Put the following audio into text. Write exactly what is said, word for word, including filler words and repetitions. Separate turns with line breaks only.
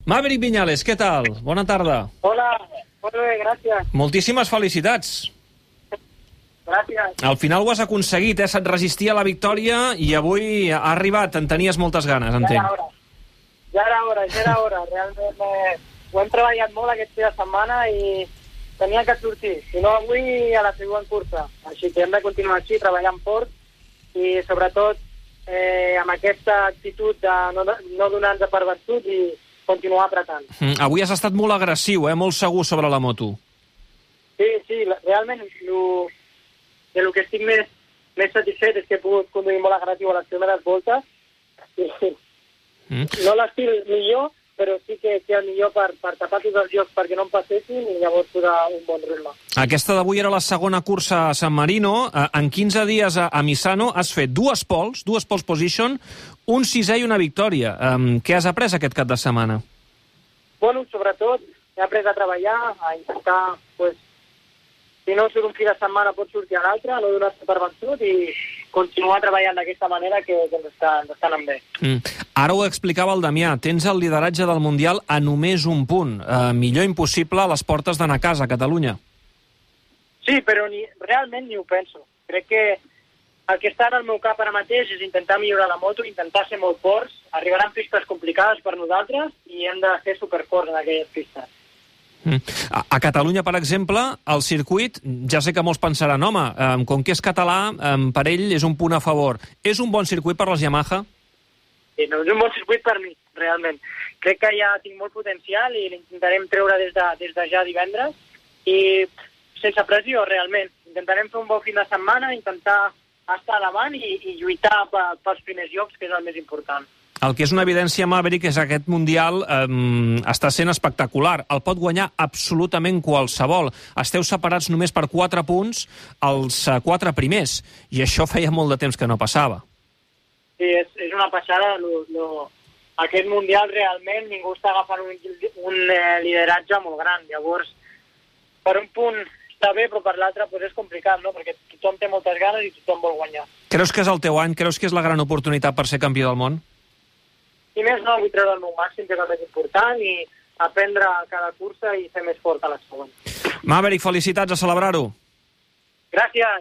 Maverick Viñales, què tal? Bona tarda.
Hola, molt bé, gràcies.
Moltíssimes felicitats.
Gràcies.
Al final ho has aconseguit, eh? Se't resistia a la victòria i avui ha arribat. En tenies moltes ganes,
Ja
entenc.
era hora. Ja era hora, ja era hora. Realment eh, ho hem treballat molt aquest dia de setmana i tenia que sortir. Si no, avui a la següent cursa. Així que hem de continuar així, treballant fort i sobretot eh, amb aquesta actitud de no, no donar-nos per vençut i continuar apretant.
Mm, avui has estat molt agressiu, eh? Molt segur sobre la moto.
Sí, sí, realment lo, de lo que estic més, més satisfet és que he pogut conduir molt agressiu a les primeres voltes. Sí. Mm. No l'estil millor, però sí que, que el millor per, per tapar tots els llocs perquè no em passessin i llavors posar un bon ritme.
Aquesta d'avui era la segona cursa a San Marino. En quinze dies a, a Misano has fet dues poles, dues poles position, un sisè i una victòria. Um, què has après aquest cap de setmana?
Bueno, sobretot he après a treballar, a intentar, pues, si no surt un fi de setmana pot sortir a l'altre, no donar-se per vençut i continuar treballant d'aquesta manera que, que ens, està, ens està anant bé.
Mm. Ara ho explicava el Damià, tens el lideratge del Mundial a només un punt. Uh, millor impossible a les portes d'anar a casa, a Catalunya.
Sí, però ni, realment ni ho penso. Crec que el que està en el meu cap ara mateix és intentar millorar la moto, intentar ser molt forts, arribaran pistes complicades per nosaltres i hem de ser superforts en aquelles pistes.
Mm. A, a Catalunya, per exemple, el circuit, ja sé que molts pensaran, home, um, com que és català, um, per ell és un punt a favor. És un bon circuit per les Yamaha?
Sí, no, és un bon circuit per mi, realment. Crec que ja tinc molt potencial i l'intentarem treure des de, des de ja divendres i sense pressió, realment. Intentarem fer un bon fin de setmana, intentar estar davant i, i lluitar pels primers llocs, que és el més important.
El que és una evidència, Maverick, és que aquest Mundial eh, està sent espectacular. El pot guanyar absolutament qualsevol. Esteu separats només per quatre punts els eh, quatre primers, i això feia molt de temps que no passava.
Sí, és, és una passada. Lo, lo... Aquest Mundial realment ningú està agafant un, un eh, lideratge molt gran. Llavors, per un punt està bé, però per l'altre pues, és complicat, no? Perquè tothom té moltes ganes i tothom vol guanyar.
Creus que és el teu any? Creus que és la gran oportunitat per ser campió del món?
I més no, vull treure el meu màxim, que és el més important, i aprendre cada cursa i ser més fort a la següent.
Maverick, felicitats, a celebrar-ho.
Gràcies.